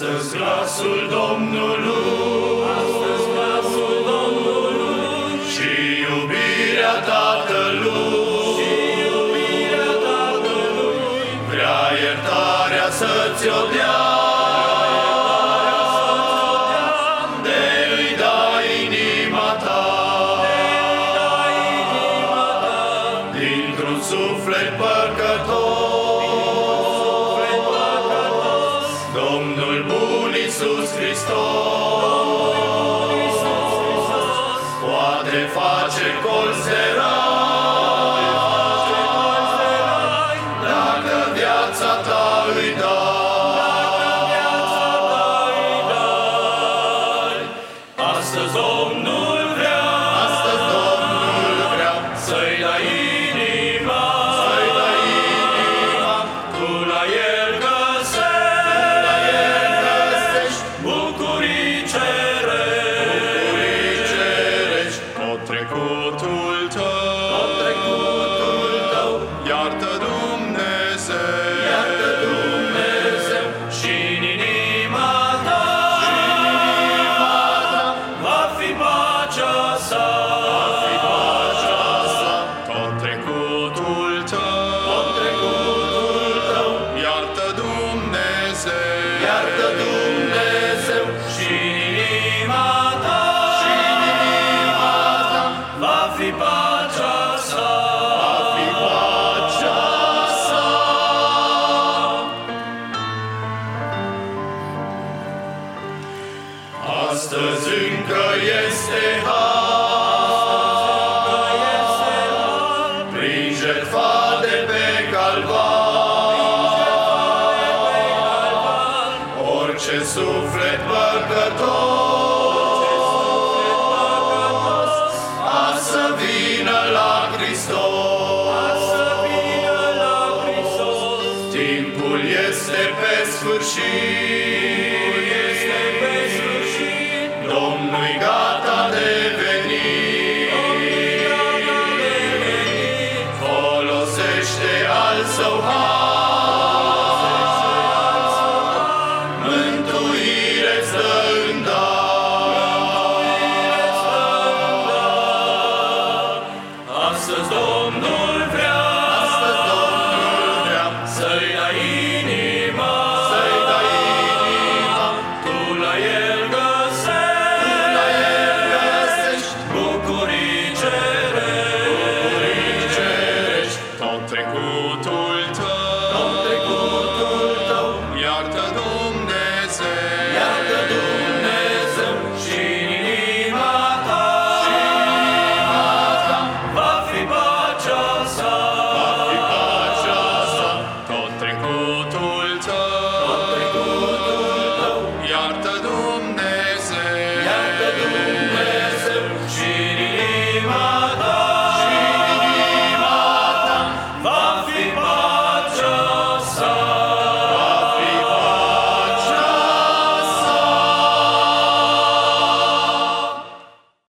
Astăzi glasul Domnului, astăzi glasul Domnului, și iubirea Tatălui, și iubirea Tatălui, vrea iertarea să-ți-o dea, de îi da inima ta, dintr-un suflet păcătos. Domnul bun Iisus Hristos poate face colț de rai, dacă viața ta îi dai. Astăzi Domnul vrea, să-i dai inima, tu la El găsești bucurii cerești. Tot trecutul tău, iartă Dumnezeu, și-n inima ta va fi pacea sa. tot trecutul tău, iartă Dumnezeu, Și-n inima ta va fi pacea sa. Astăzi încă este har, prin jertfa de pe Calvar, orice suflet păcătos a să vină la Hristos. Timpul este pe sfârșit,